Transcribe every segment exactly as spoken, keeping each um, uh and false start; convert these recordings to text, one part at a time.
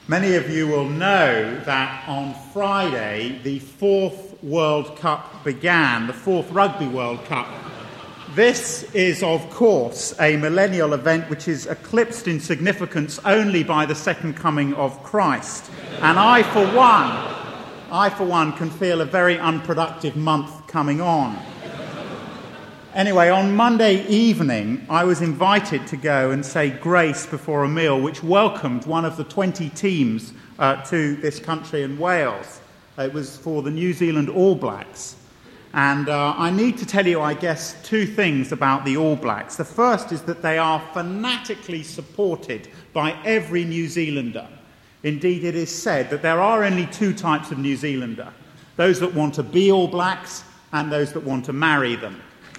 Many of you will know that on Friday the fourth World Cup began, the fourth Rugby World Cup. This is, of course, a millennial event which is eclipsed in significance only by the second coming of Christ. And I, for one, I, for one, can feel a very unproductive month coming on. Anyway, on Monday evening, I was invited to go and say grace before a meal which welcomed one of the twenty teams uh, to this country in Wales. It was for the New Zealand All Blacks. And uh, I need to tell you, I guess, two things about the All Blacks. The first is that they are fanatically supported by every New Zealander. Indeed, it is said that there are only two types of New Zealander: those that want to be All Blacks and those that want to marry them.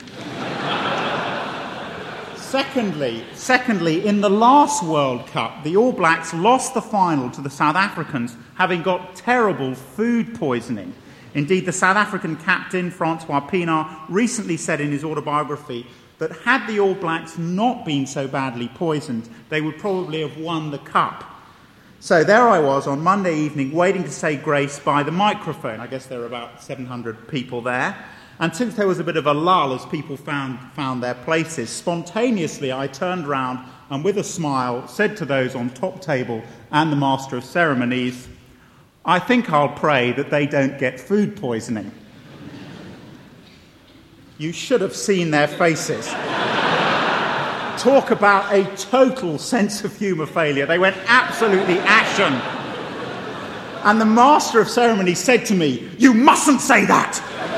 Secondly, secondly, in the last World Cup, the All Blacks lost the final to the South Africans, having got terrible food poisoning. Indeed, the South African captain, Francois Pienaar, recently said in his autobiography that had the All Blacks not been so badly poisoned, they would probably have won the cup. So there I was on Monday evening, waiting to say grace by the microphone. I guess there were about seven hundred people there. And since there was a bit of a lull as people found, found their places, spontaneously I turned round and with a smile said to those on top table and the Master of Ceremonies, "I think I'll pray that they don't get food poisoning." You should have seen their faces. Talk about a total sense of humour failure. They went absolutely ashen. And the Master of Ceremonies said to me, "You mustn't say that!"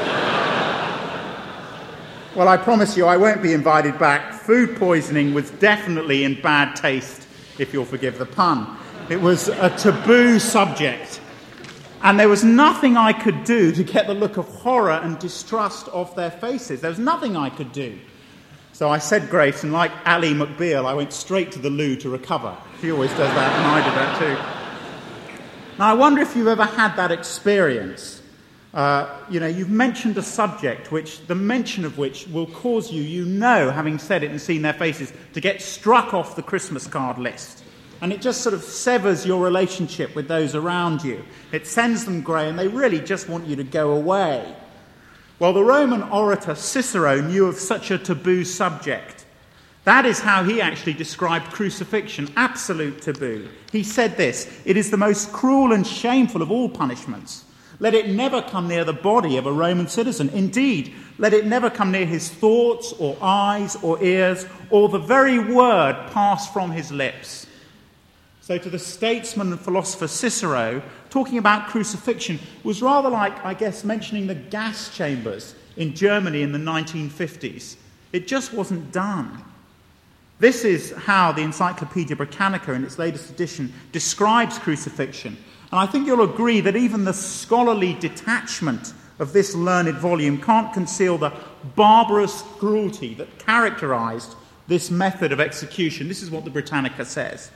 Well, I promise you I won't be invited back. Food poisoning was definitely in bad taste, if you'll forgive the pun. It was a taboo subject. And there was nothing I could do to get the look of horror and distrust off their faces. There was nothing I could do. So I said grace, and like Ally McBeal, I went straight to the loo to recover. She always does that, and I did that too. Now, I wonder if you've ever had that experience. Uh, you know, you've mentioned a subject which, the mention of which will cause you, you know, having said it and seen their faces, to get struck off the Christmas card list. And it just sort of severs your relationship with those around you. It sends them grey, and they really just want you to go away. Well, the Roman orator Cicero knew of such a taboo subject. That is how he actually described crucifixion, absolute taboo. He said this: "It is the most cruel and shameful of all punishments. Let it never come near the body of a Roman citizen. Indeed, let it never come near his thoughts or eyes or ears or the very word pass from his lips." So to the statesman and philosopher Cicero, talking about crucifixion was rather like, I guess, mentioning the gas chambers in Germany in the nineteen fifties. It just wasn't done. This is how the Encyclopaedia Britannica, in its latest edition, describes crucifixion. And I think you'll agree that even the scholarly detachment of this learned volume can't conceal the barbarous cruelty that characterized this method of execution. This is what the Britannica says.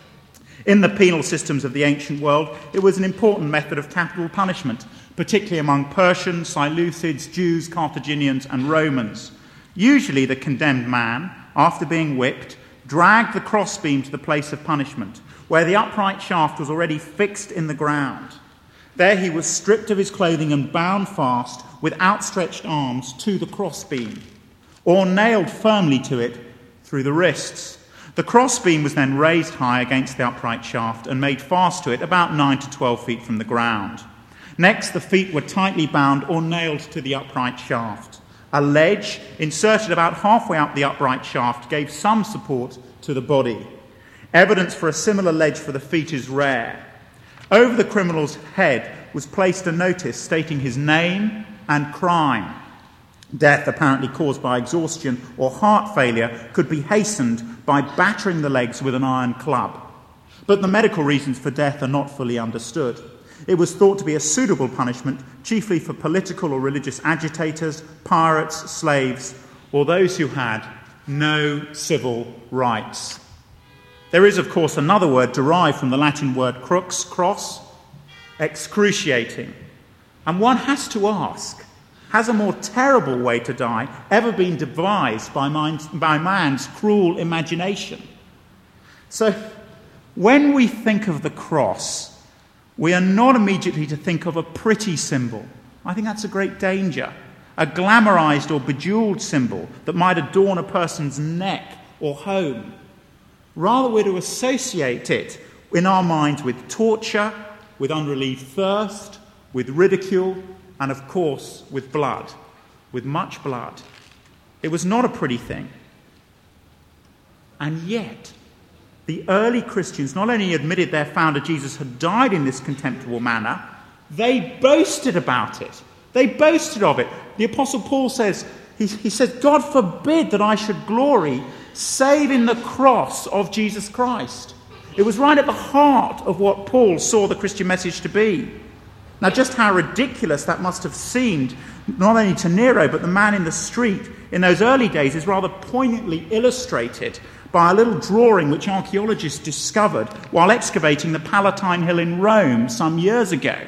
In the penal systems of the ancient world, it was an important method of capital punishment, particularly among Persians, Seleucids, Jews, Carthaginians, and Romans. Usually the condemned man, after being whipped, dragged the crossbeam to the place of punishment, where the upright shaft was already fixed in the ground. There he was stripped of his clothing and bound fast with outstretched arms to the crossbeam, or nailed firmly to it through the wrists. The crossbeam was then raised high against the upright shaft and made fast to it about nine to twelve feet from the ground. Next, the feet were tightly bound or nailed to the upright shaft. A ledge inserted about halfway up the upright shaft gave some support to the body. Evidence for a similar ledge for the feet is rare. Over the criminal's head was placed a notice stating his name and crime. Death, apparently caused by exhaustion or heart failure, could be hastened by battering the legs with an iron club. But the medical reasons for death are not fully understood. It was thought to be a suitable punishment, chiefly for political or religious agitators, pirates, slaves, or those who had no civil rights. There is, of course, another word derived from the Latin word crux, cross, excruciating. And one has to ask, has a more terrible way to die ever been devised by, mind, by man's cruel imagination? So When we think of the cross, we are not immediately to think of a pretty symbol. I think that's a great danger. A glamorized or bejeweled symbol that might adorn a person's neck or home. Rather, we're to associate it in our minds with torture, with unrelieved thirst, with ridicule, and of course, with blood, with much blood. It was not a pretty thing. And yet, the early Christians not only admitted their founder Jesus had died in this contemptible manner, they boasted about it. They boasted of it. The Apostle Paul says, he, he says, God forbid that I should glory save in the cross of Jesus Christ. It was right at the heart of what Paul saw the Christian message to be. Now, just how ridiculous that must have seemed, not only to Nero, but the man in the street in those early days, is rather poignantly illustrated by a little drawing which archaeologists discovered while excavating the Palatine Hill in Rome some years ago.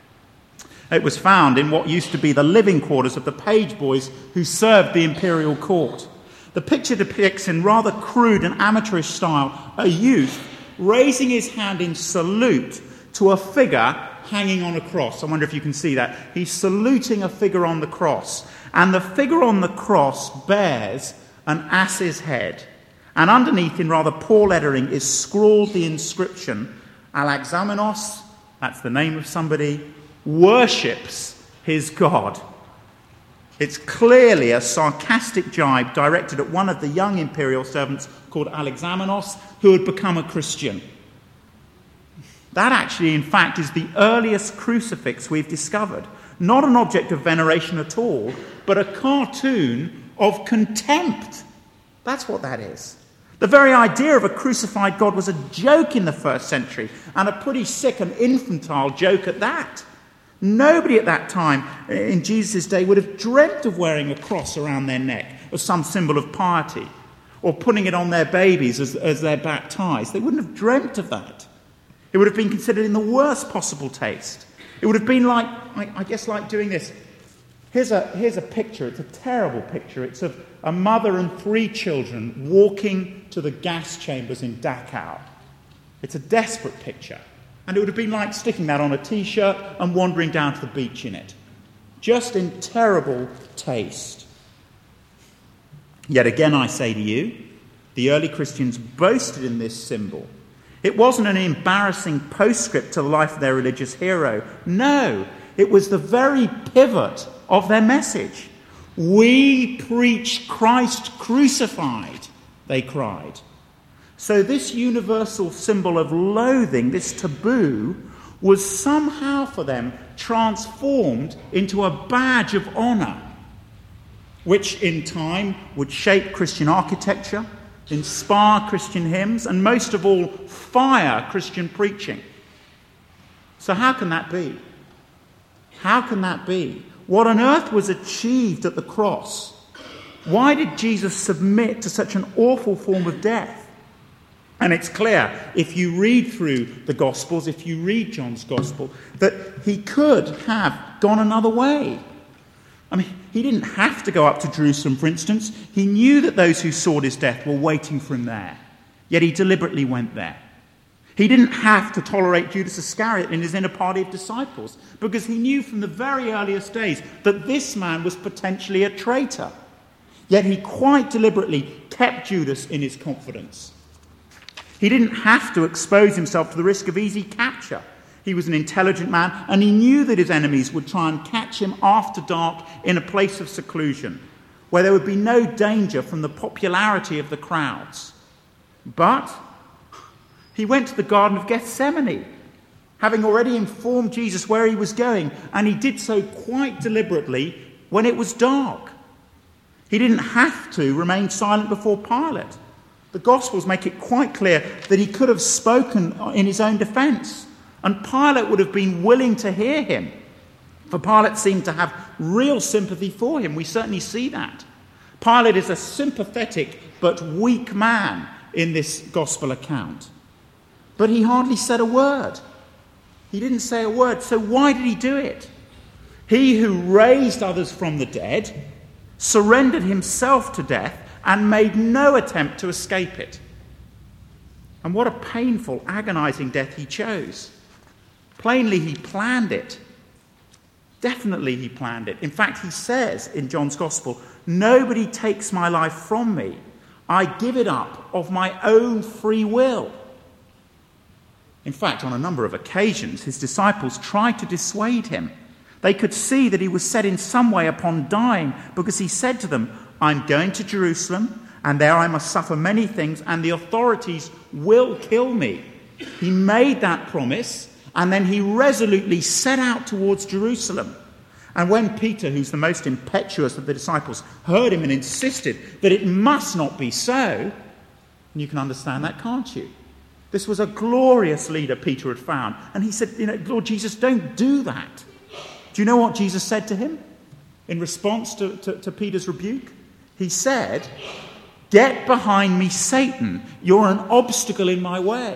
It was found in what used to be the living quarters of the page boys who served the imperial court. The picture depicts in rather crude and amateurish style a youth raising his hand in salute to a figure hanging on a cross. I wonder if you can see that. He's saluting a figure on the cross. And the figure on the cross bears an ass's head. And underneath, in rather poor lettering, is scrawled the inscription, Alexamenos, that's the name of somebody, worships his God. It's clearly a sarcastic jibe directed at one of the young imperial servants called Alexamenos, who had become a Christian. That actually, in fact, is the earliest crucifix we've discovered. Not an object of veneration at all, but a cartoon of contempt. That's what that is. The very idea of a crucified God was a joke in the first century, and a pretty sick and infantile joke at that. Nobody at that time, in Jesus' day, would have dreamt of wearing a cross around their neck as some symbol of piety, or putting it on their babies as, as they're baptized. They wouldn't have dreamt of that. It would have been considered in the worst possible taste. It would have been like, I, I guess, like doing this. Here's a, here's a picture. It's a terrible picture. It's of a mother and three children walking to the gas chambers in Dachau. It's a desperate picture. And it would have been like sticking that on a T-shirt and wandering down to the beach in it. Just in terrible taste. Yet again, I say to you, the early Christians boasted in this symbol. It wasn't an embarrassing postscript to the life of their religious hero. No, it was the very pivot of their message. We preach Christ crucified, they cried. So this universal symbol of loathing, this taboo, was somehow for them transformed into a badge of honour, which in time would shape Christian architecture, inspire Christian hymns, and most of all, fire Christian preaching. So how can that be? How can that be? What on earth was achieved at the cross? Why did Jesus submit to such an awful form of death? And it's clear, if you read through the Gospels, if you read John's Gospel, that he could have gone another way. I mean, he didn't have to go up to Jerusalem, for instance. He knew that those who sought his death were waiting for him there. Yet he deliberately went there. He didn't have to tolerate Judas Iscariot in his inner party of disciples, because he knew from the very earliest days that this man was potentially a traitor. Yet he quite deliberately kept Judas in his confidence. He didn't have to expose himself to the risk of easy capture. He was an intelligent man, and he knew that his enemies would try and catch him after dark in a place of seclusion, where there would be no danger from the popularity of the crowds. But he went to the Garden of Gethsemane, having already informed Jesus where he was going, and he did so quite deliberately when it was dark. He didn't have to remain silent before Pilate. The Gospels make it quite clear that he could have spoken in his own defence, and Pilate would have been willing to hear him. For Pilate seemed to have real sympathy for him. We certainly see that. Pilate is a sympathetic but weak man in this Gospel account. But he hardly said a word. He didn't say a word. So why did he do it? He who raised others from the dead surrendered himself to death and made no attempt to escape it. And what a painful, agonizing death he chose. Plainly, he planned it. Definitely he planned it. In fact, he says in John's Gospel, "Nobody takes my life from me. I give it up of my own free will." In fact, on a number of occasions, his disciples tried to dissuade him. They could see that he was set in some way upon dying, because he said to them, "I'm going to Jerusalem, and there I must suffer many things, and the authorities will kill me." He made that promise, and then he resolutely set out towards Jerusalem. And when Peter, who's the most impetuous of the disciples, heard him and insisted that it must not be so, and you can understand that, can't you? This was a glorious leader Peter had found. And he said, you know, "Lord Jesus, don't do that." Do you know what Jesus said to him in response to, to, to Peter's rebuke? He said, "Get behind me, Satan. You're an obstacle in my way."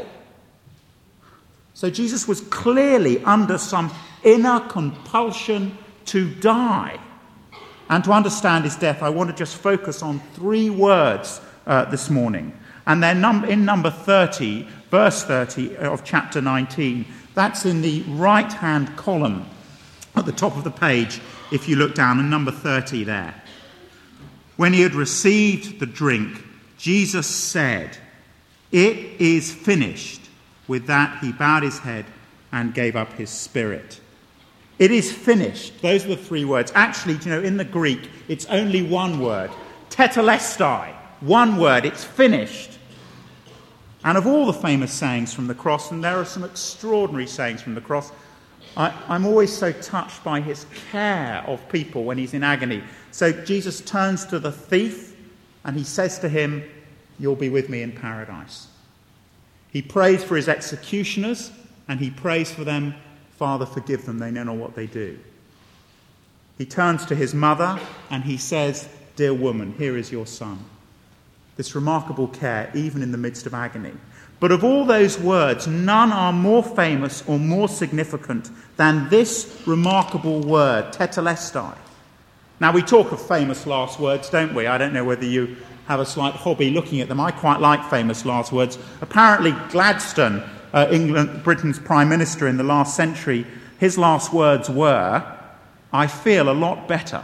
So Jesus was clearly under some inner compulsion to die. And to understand his death, I want to just focus on three words uh, this morning. And they're num- in number thirty, verse thirty of chapter nineteen. That's in the right-hand column at the top of the page, if you look down, and number thirty there. When he had received the drink, Jesus said, "It is finished." With that, he bowed his head and gave up his spirit. It is finished. Those are the three words. Actually, you know, in the Greek, it's only one word. Tetelestai. One word. It's finished. And of all the famous sayings from the cross, and there are some extraordinary sayings from the cross, I, I'm always so touched by his care of people when he's in agony. So Jesus turns to the thief and he says to him, "You'll be with me in paradise." He prays for his executioners and he prays for them, "Father, forgive them, they know not what they do." He turns to his mother and he says, "Dear woman, here is your son." This remarkable care, even in the midst of agony. But of all those words, none are more famous or more significant than this remarkable word, tetelestai. Now, we talk of famous last words, don't we? I don't know whether you have a slight hobby looking at them. I quite like famous last words. Apparently, Gladstone, uh, England, Britain's Prime Minister in the last century, his last words were, "I feel a lot better."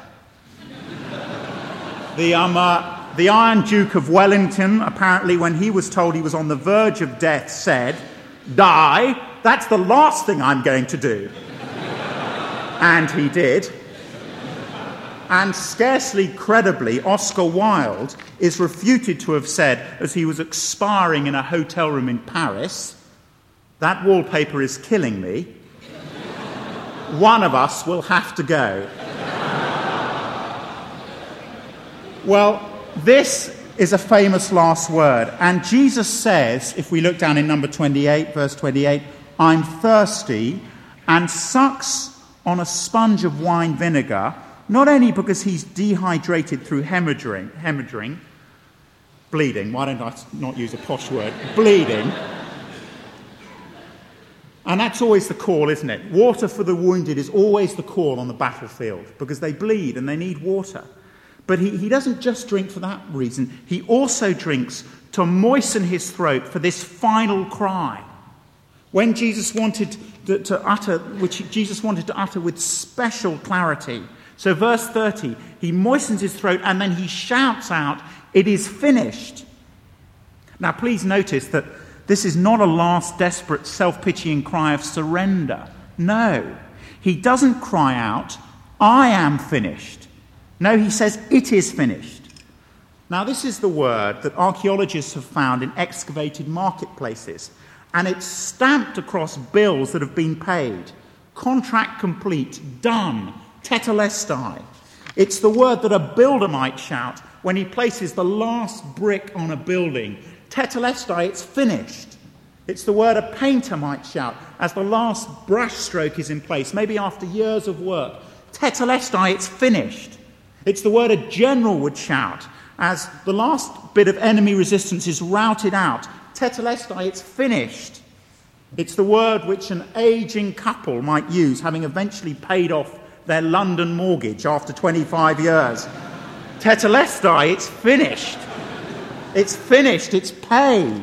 the, um, uh, the Iron Duke of Wellington, apparently, when he was told he was on the verge of death, said, "Die, that's the last thing I'm going to do." And he did. And scarcely credibly, Oscar Wilde is refuted to have said, as he was expiring in a hotel room in Paris, "That wallpaper is killing me. One of us will have to go." Well, this is a famous last word. And Jesus says, if we look down in number twenty-eight, verse twenty-eight, "I'm thirsty," and sucks on a sponge of wine vinegar, not only because he's dehydrated through hemorrhaging, hemorrhaging, bleeding, why don't I not use a posh word, bleeding. And that's always the call, isn't it? Water for the wounded is always the call on the battlefield, because they bleed and they need water. But he, he doesn't just drink for that reason. He also drinks to moisten his throat for this final cry. When Jesus wanted to, to utter, which Jesus wanted to utter with special clarity. So verse thirty, he moistens his throat and then he shouts out, "It is finished." Now please notice that this is not a last desperate self-pitying cry of surrender. No, he doesn't cry out, "I am finished." No, he says, "It is finished." Now this is the word that archaeologists have found in excavated marketplaces, and it's stamped across bills that have been paid. Contract complete, done, tetelestai. It's the word that a builder might shout when he places the last brick on a building. Tetelestai, it's finished. It's the word a painter might shout as the last brush stroke is in place, maybe after years of work. Tetelestai, it's finished. It's the word a general would shout as the last bit of enemy resistance is routed out. Tetelestai, it's finished. It's the word which an aging couple might use, having eventually paid off their London mortgage after twenty-five years. Tetelestai, it's finished. It's finished, it's paid.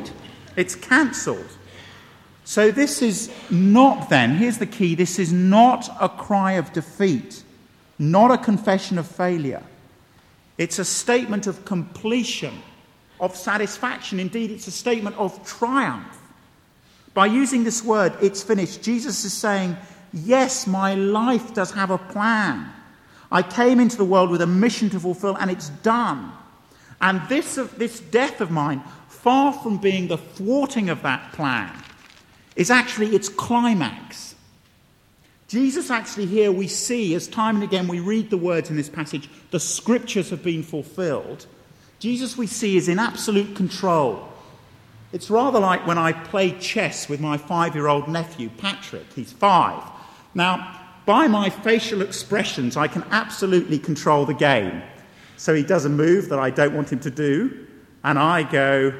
It's cancelled. So this is not then, here's the key, this is not a cry of defeat, not a confession of failure. It's a statement of completion, of satisfaction. Indeed, it's a statement of triumph. By using this word, it's finished, Jesus is saying, yes, my life does have a plan. I came into the world with a mission to fulfill, and it's done. And this, this death of mine, far from being the thwarting of that plan, is actually its climax. Jesus actually here we see, as time and again we read the words in this passage, the scriptures have been fulfilled. Jesus we see is in absolute control. It's rather like when I play chess with my five-year-old nephew, Patrick. He's five. Now, by my facial expressions, I can absolutely control the game. So he does a move that I don't want him to do, and I go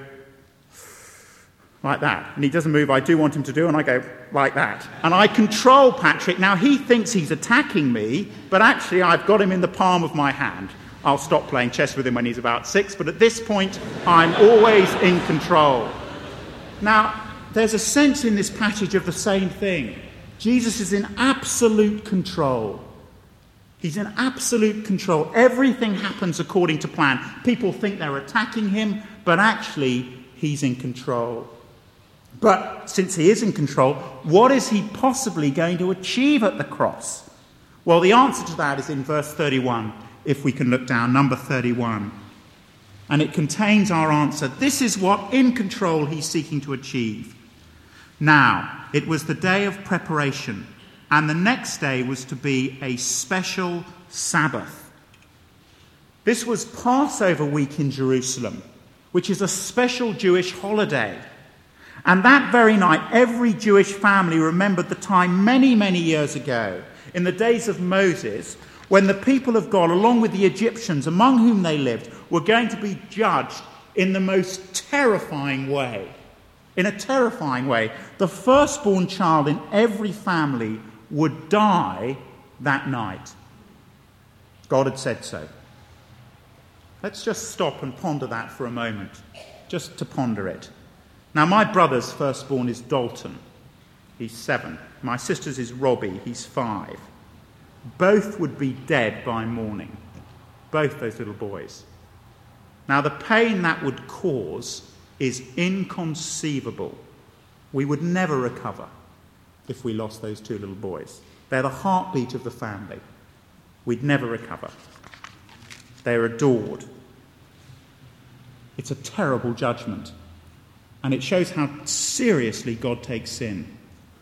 like that. And he does a move I do want him to do, and I go like that. And I control Patrick. Now, he thinks he's attacking me, but actually I've got him in the palm of my hand. I'll stop playing chess with him when he's about six, but at this point, I'm always in control. Now, there's a sense in this passage of the same thing. Jesus is in absolute control. He's in absolute control. Everything happens according to plan. People think they're attacking him, but actually, he's in control. But since he is in control, what is he possibly going to achieve at the cross? Well, the answer to that is in verse thirty-one, if we can look down, number thirty-one. And it contains our answer. This is what in control he's seeking to achieve. Now, it was the day of preparation, and the next day was to be a special Sabbath. This was Passover week in Jerusalem, which is a special Jewish holiday. And that very night, every Jewish family remembered the time many, many years ago, in the days of Moses, when the people of God, along with the Egyptians among whom they lived, were going to be judged in the most terrifying way. In a terrifying way. The firstborn child in every family would die that night. God had said so. Let's just stop and ponder that for a moment, just to ponder it. Now, my brother's firstborn is Dalton. He's seven. My sister's is Robbie. He's five. Both would be dead by morning. Both those little boys. Now, the pain that would cause is inconceivable. We would never recover if we lost those two little boys. They're the heartbeat of the family. We'd never recover. They're adored. It's a terrible judgment. And it shows how seriously God takes sin.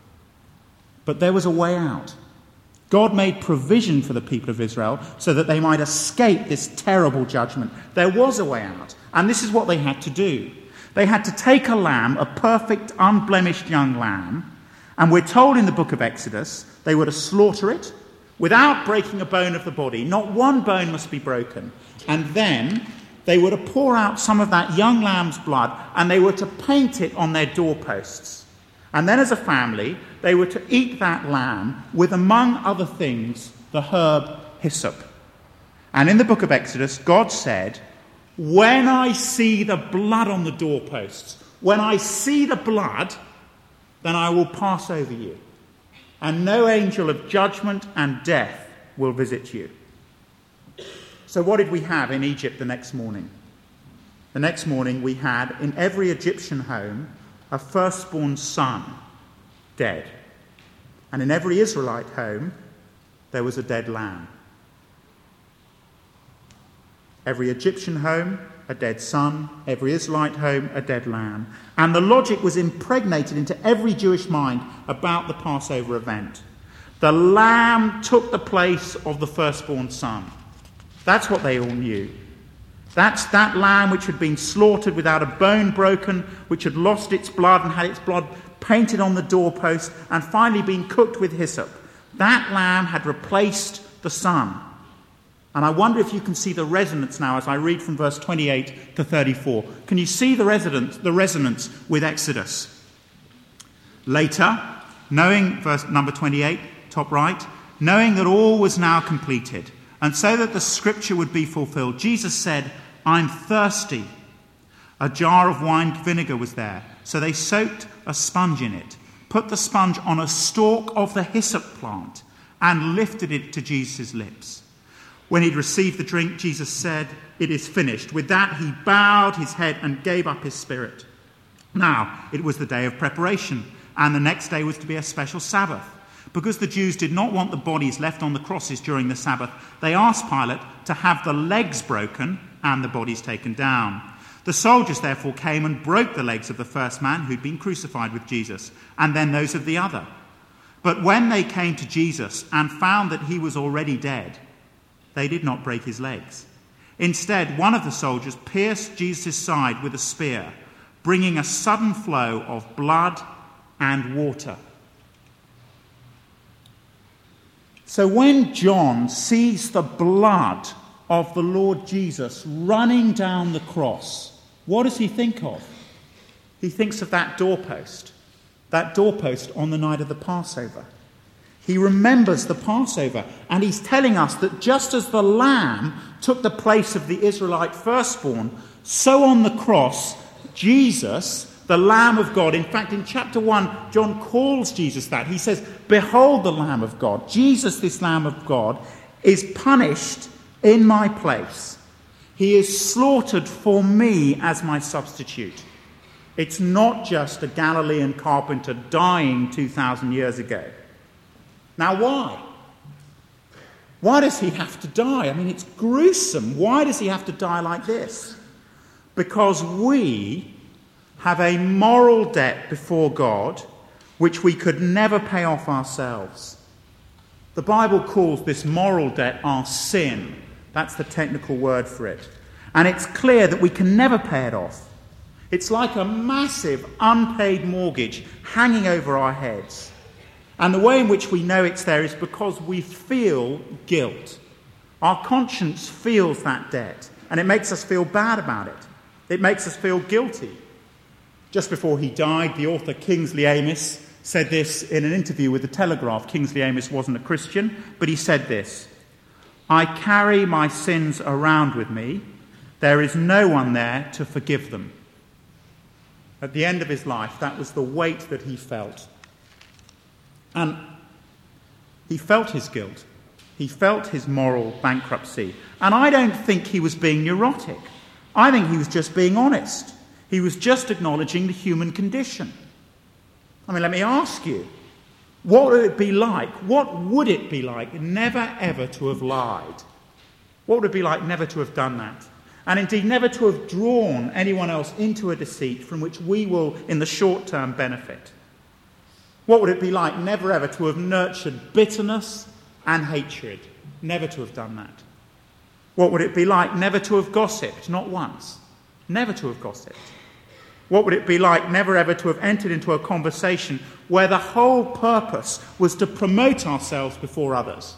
But there was a way out. God made provision for the people of Israel so that they might escape this terrible judgment. There was a way out. And this is what they had to do. They had to take a lamb, a perfect, unblemished young lamb, and we're told in the book of Exodus they were to slaughter it without breaking a bone of the body. Not one bone must be broken. And then they were to pour out some of that young lamb's blood, and they were to paint it on their doorposts. And then as a family, they were to eat that lamb with, among other things, the herb hyssop. And in the book of Exodus, God said, when I see the blood on the doorposts, when I see the blood, then I will pass over you. And no angel of judgment and death will visit you. So what did we have in Egypt the next morning? The next morning we had, in every Egyptian home, a firstborn son dead. And in every Israelite home, there was a dead lamb. Every Egyptian home, a dead son. Every Israelite home, a dead lamb. And the logic was impregnated into every Jewish mind about the Passover event. The lamb took the place of the firstborn son. That's what they all knew. That's that lamb which had been slaughtered without a bone broken, which had lost its blood and had its blood painted on the doorpost and finally been cooked with hyssop. That lamb had replaced the son. And I wonder if you can see the resonance now as I read from verse twenty-eight to thirty-four. Can you see the resonance, the resonance with Exodus? Later, knowing, verse number twenty-eight, top right, knowing that all was now completed, and so that the scripture would be fulfilled, Jesus said, I'm thirsty. A jar of wine vinegar was there, So they soaked a sponge in it, put the sponge on a stalk of the hyssop plant, and lifted it to Jesus' lips. When he'd received the drink, Jesus said, "It is finished." With that, he bowed his head and gave up his spirit. Now, it was the day of preparation, and the next day was to be a special Sabbath. Because the Jews did not want the bodies left on the crosses during the Sabbath, they asked Pilate to have the legs broken and the bodies taken down. The soldiers therefore came and broke the legs of the first man who'd been crucified with Jesus, and then those of the other. But when they came to Jesus and found that he was already dead, they did not break his legs. Instead, one of the soldiers pierced Jesus' side with a spear, bringing a sudden flow of blood and water. So when John sees the blood of the Lord Jesus running down the cross, what does he think of? He thinks of that doorpost, that doorpost on the night of the Passover. He remembers the Passover, and he's telling us that just as the lamb took the place of the Israelite firstborn, so on the cross, Jesus, the Lamb of God, in fact, in chapter one, John calls Jesus that. He says, "Behold the Lamb of God." Jesus, this Lamb of God, is punished in my place. He is slaughtered for me as my substitute. It's not just a Galilean carpenter dying two thousand years ago. Now, why? Why does he have to die? I mean, it's gruesome. Why does he have to die like this? Because we have a moral debt before God which we could never pay off ourselves. The Bible calls this moral debt our sin. That's the technical word for it. And it's clear that we can never pay it off. It's like a massive unpaid mortgage hanging over our heads. And the way in which we know it's there is because we feel guilt. Our conscience feels that debt, and it makes us feel bad about it. It makes us feel guilty. Just before he died, the author Kingsley Amis said this in an interview with The Telegraph. Kingsley Amis wasn't a Christian, but he said this: "I carry my sins around with me. There is no one there to forgive them." At the end of his life, that was the weight that he felt. And he felt his guilt. He felt his moral bankruptcy. And I don't think he was being neurotic. I think he was just being honest. He was just acknowledging the human condition. I mean, let me ask you, what would it be like? What would it be like never ever to have lied? What would it be like never to have done that? And indeed, never to have drawn anyone else into a deceit from which we will, in the short term, benefit? What would it be like never ever to have nurtured bitterness and hatred? Never to have done that. What would it be like never to have gossiped? Not once. Never to have gossiped. What would it be like never ever to have entered into a conversation where the whole purpose was to promote ourselves before others?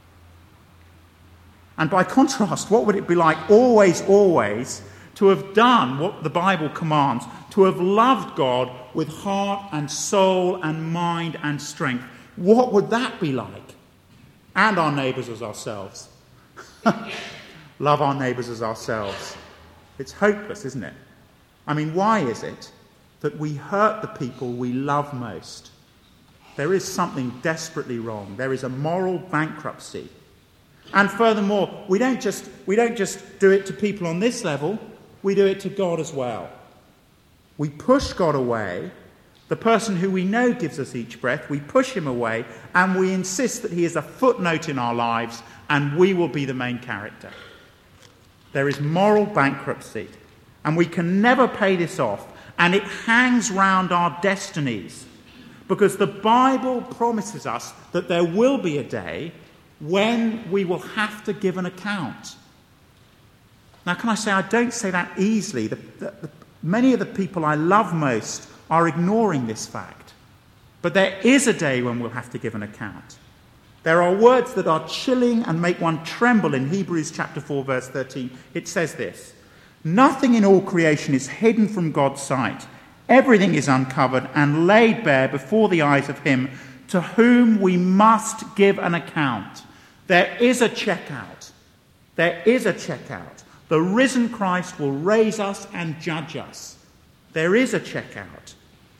And by contrast, what would it be like always, always to have done what the Bible commands, to have loved God with heart and soul and mind and strength? What would that be like? And our neighbours as ourselves. Love our neighbours as ourselves. It's hopeless, isn't it? I mean, why is it that we hurt the people we love most? There is something desperately wrong. There is a moral bankruptcy. And furthermore, we don't just we don't just do it to people on this level, we do it to God as well. We push God away, the person who we know gives us each breath, we push him away, and we insist that he is a footnote in our lives and we will be the main character. There is moral bankruptcy, and we can never pay this off, and it hangs round our destinies, because the Bible promises us that there will be a day when we will have to give an account. Now, can I say, I don't say that easily. The, the, the, many of the people I love most are ignoring this fact. But there is a day when we'll have to give an account. There are words that are chilling and make one tremble in Hebrews chapter four, verse thirteen. It says this: "Nothing in all creation is hidden from God's sight. Everything is uncovered and laid bare before the eyes of him to whom we must give an account." There is a checkout. There is a checkout. The risen Christ will raise us and judge us. There is a checkout.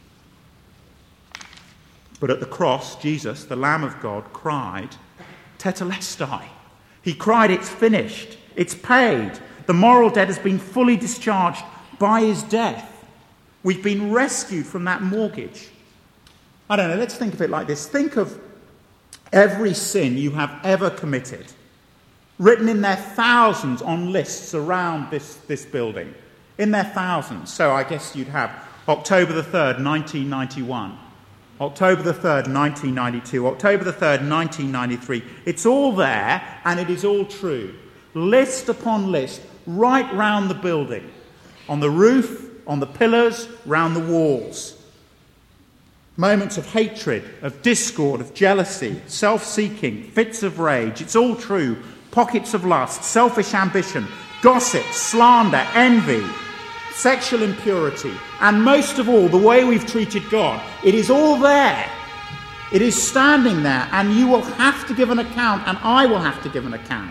But at the cross, Jesus, the Lamb of God, cried, Tetelestai. He cried, it's finished. It's paid. The moral debt has been fully discharged by his death. We've been rescued from that mortgage. I don't know, let's think of it like this. Think of every sin you have ever committed, written in their thousands on lists around this, this building. In their thousands. So I guess you'd have October the third, nineteen ninety-one. October the third, nineteen ninety-two. October the third, nineteen ninety-three. It's all there, and it is all true. List upon list, right round the building. On the roof, on the pillars, round the walls. Moments of hatred, of discord, of jealousy, self-seeking, fits of rage. It's all true. Pockets of lust, selfish ambition, gossip, slander, envy, sexual impurity, and most of all, the way we've treated God. It is all there. It is standing there, and you will have to give an account, and I will have to give an account.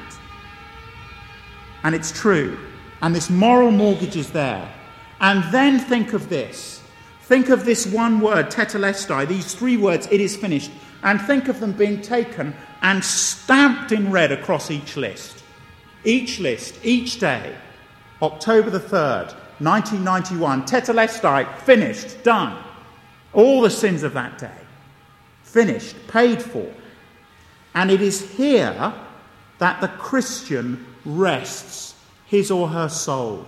And it's true. And this moral mortgage is there. And then think of this. Think of this one word, tetelestai, these three words, it is finished. And think of them being taken and stamped in red across each list. Each list, each day. October the third, nineteen ninety-one, tetelestai, finished, done. All the sins of that day. Finished, paid for. And it is here that the Christian rests his or her soul.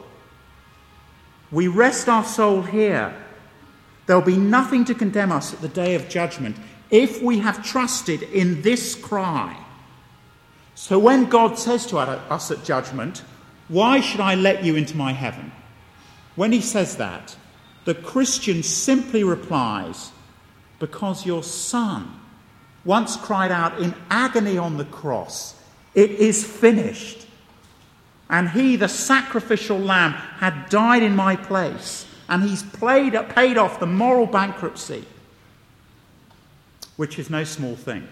We rest our soul here. There'll be nothing to condemn us at the day of judgment if we have trusted in this cry. So when God says to us at judgment, why should I let you into my heaven? When he says that, the Christian simply replies, because your Son once cried out in agony on the cross, it is finished. And he, the sacrificial lamb, had died in my place. And he's played, paid off the moral bankruptcy, which is no small thing.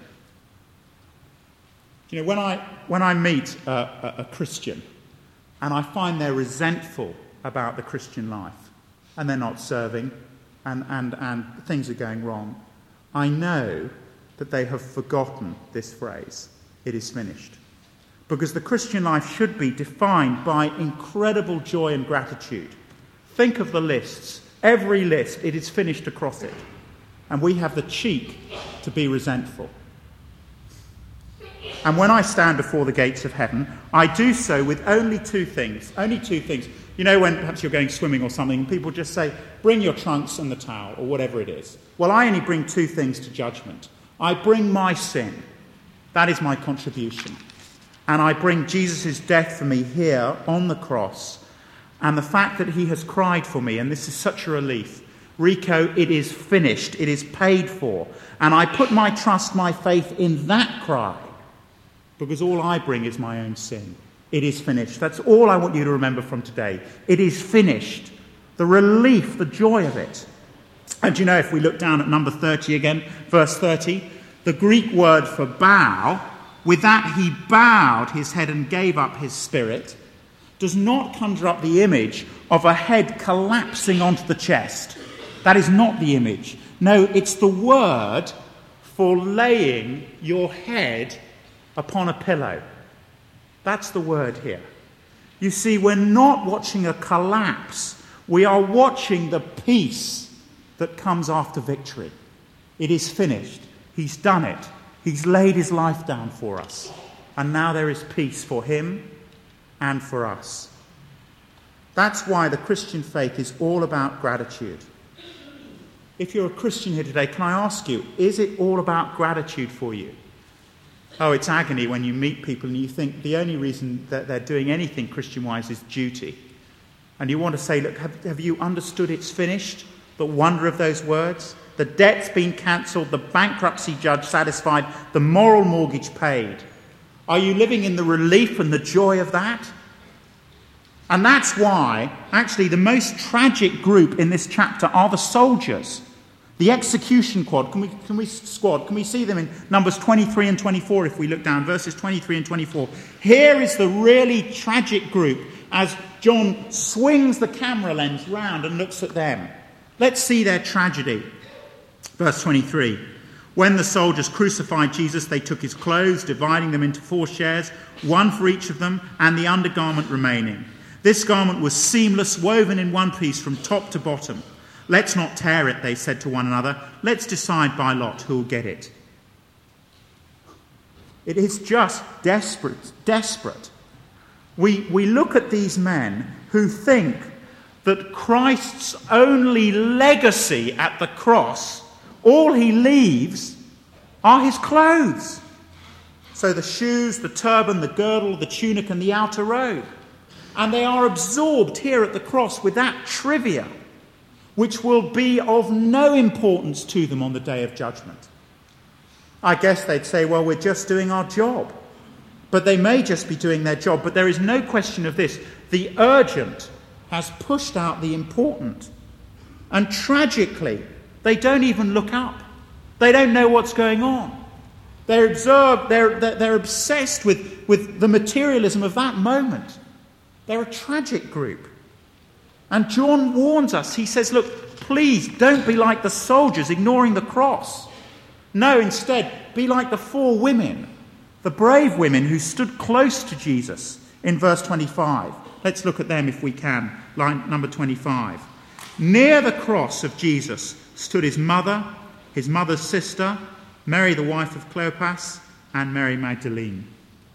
You know, when I, when I meet a, a, a Christian and I find they're resentful about the Christian life and they're not serving and, and, and things are going wrong, I know that they have forgotten this phrase, it is finished. Because the Christian life should be defined by incredible joy and gratitude. Think of the lists. Every list, it is finished across it. And we have the cheek to be resentful. And when I stand before the gates of heaven, I do so with only two things. Only two things. You know, when perhaps you're going swimming or something, and people just say, bring your trunks and the towel, or whatever it is. Well, I only bring two things to judgment. I bring my sin. That is my contribution. And I bring Jesus' death for me here on the cross. And the fact that he has cried for me, and this is such a relief. Rico, it is finished. It is paid for. And I put my trust, my faith in that cry. Because all I bring is my own sin. It is finished. That's all I want you to remember from today. It is finished. The relief, the joy of it. And you know, if we look down at number thirty again, verse thirty, the Greek word for bow, with that he bowed his head and gave up his spirit, does not conjure up the image of a head collapsing onto the chest. That is not the image. No, it's the word for laying your head upon a pillow. That's the word here. You see, we're not watching a collapse. We are watching the peace that comes after victory. It is finished. He's done it. He's laid his life down for us. And now there is peace for him and for us. That's why the Christian faith is all about gratitude. If you're a Christian here today, can I ask you, is it all about gratitude for you? Oh, it's agony when you meet people and you think the only reason that they're doing anything Christian-wise is duty. And you want to say, look, have, have you understood it's finished? The wonder of those words? The debt's been cancelled, the bankruptcy judge satisfied, the moral mortgage paid. Are you living in the relief and the joy of that? And that's why, actually, the most tragic group in this chapter are the soldiers. The execution squad. Can we, can we, squad, can we see them in Numbers twenty-three and twenty-four if we look down, verses twenty-three and twenty-four. Here is the really tragic group as John swings the camera lens round and looks at them. Let's see their tragedy. Verse twenty-three. When the soldiers crucified Jesus, they took his clothes, dividing them into four shares, one for each of them, and the undergarment remaining. This garment was seamless, woven in one piece from top to bottom. Let's not tear it, they said to one another. Let's decide by lot who'll get it. It is just desperate, desperate. We, we look at these men who think that Christ's only legacy at the cross, all he leaves, are his clothes. So the shoes, the turban, the girdle, the tunic, and the outer robe. And they are absorbed here at the cross with that trivia, which will be of no importance to them on the day of judgment. I guess they'd say, well, we're just doing our job. But they may just be doing their job. But there is no question of this. The urgent has pushed out the important. And tragically, they don't even look up. They don't know what's going on. They're observed, they're, they're, they're obsessed with, with the materialism of that moment. They're a tragic group. And John warns us. He says, look, please don't be like the soldiers ignoring the cross. No, instead, be like the four women, the brave women who stood close to Jesus in verse twenty-five. Let's look at them if we can. Line number twenty-five. Near the cross of Jesus stood his mother, his mother's sister, Mary the wife of Cleopas, and Mary Magdalene.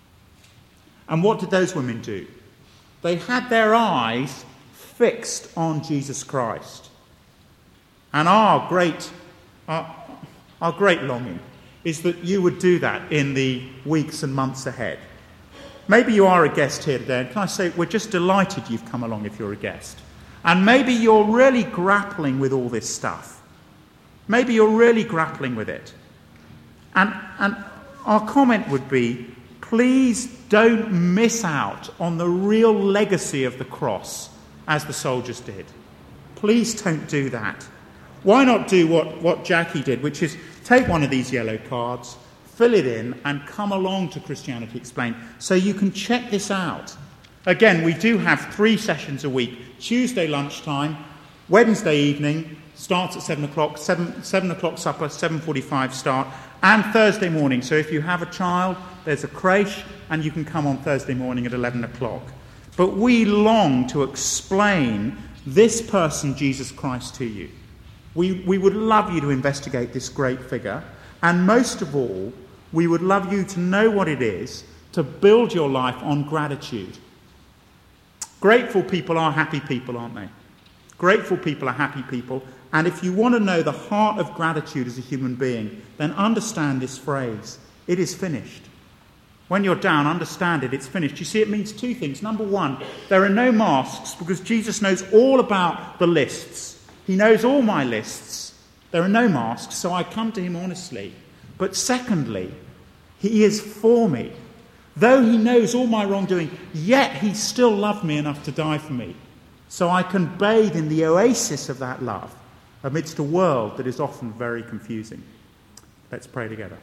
And what did those women do? They had their eyes fixed on Jesus Christ. And our great, our, our great longing is that you would do that in the weeks and months ahead. Maybe you are a guest here today, and can I say we're just delighted you've come along if you're a guest. And maybe you're really grappling with all this stuff. Maybe you're really grappling with it. And, and our comment would be, please don't miss out on the real legacy of the cross as the soldiers did. Please don't do that. Why not do what, what Jackie did, which is take one of these yellow cards, fill it in, and come along to Christianity Explained so you can check this out. Again, we do have three sessions a week. Tuesday lunchtime, Wednesday evening, starts at seven o'clock, seven, seven o'clock supper, seven forty-five start, and Thursday morning. So if you have a child, there's a creche, and you can come on Thursday morning at eleven o'clock. But we long to explain this person, Jesus Christ, to you. We, we would love you to investigate this great figure, and most of all, we would love you to know what it is to build your life on gratitude. Grateful people are happy people, aren't they? Grateful people are happy people. And if you want to know the heart of gratitude as a human being, then understand this phrase. It is finished. When you're down, understand it. It's finished. You see, it means two things. Number one, there are no masks because Jesus knows all about the lists. He knows all my lists. There are no masks, so I come to him honestly. But secondly, he is for me. Though he knows all my wrongdoing, yet he still loved me enough to die for me. So I can bathe in the oasis of that love amidst a world that is often very confusing. Let's pray together.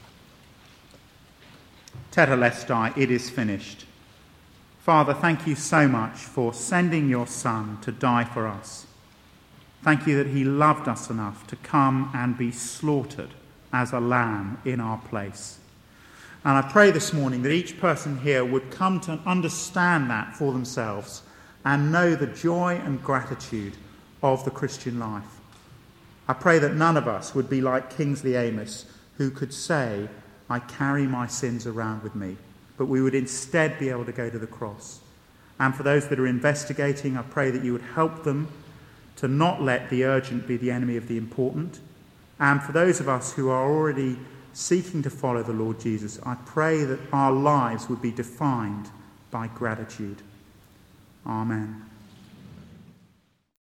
Tetelestai, it is finished. Father, thank you so much for sending your Son to die for us. Thank you that he loved us enough to come and be slaughtered as a lamb in our place. And I pray this morning that each person here would come to understand that for themselves and know the joy and gratitude of the Christian life. I pray that none of us would be like Kingsley Amos, who could say, I carry my sins around with me, but we would instead be able to go to the cross. And for those that are investigating, I pray that you would help them to not let the urgent be the enemy of the important. And for those of us who are already seeking to follow the Lord Jesus, I pray that our lives would be defined by gratitude. Amen.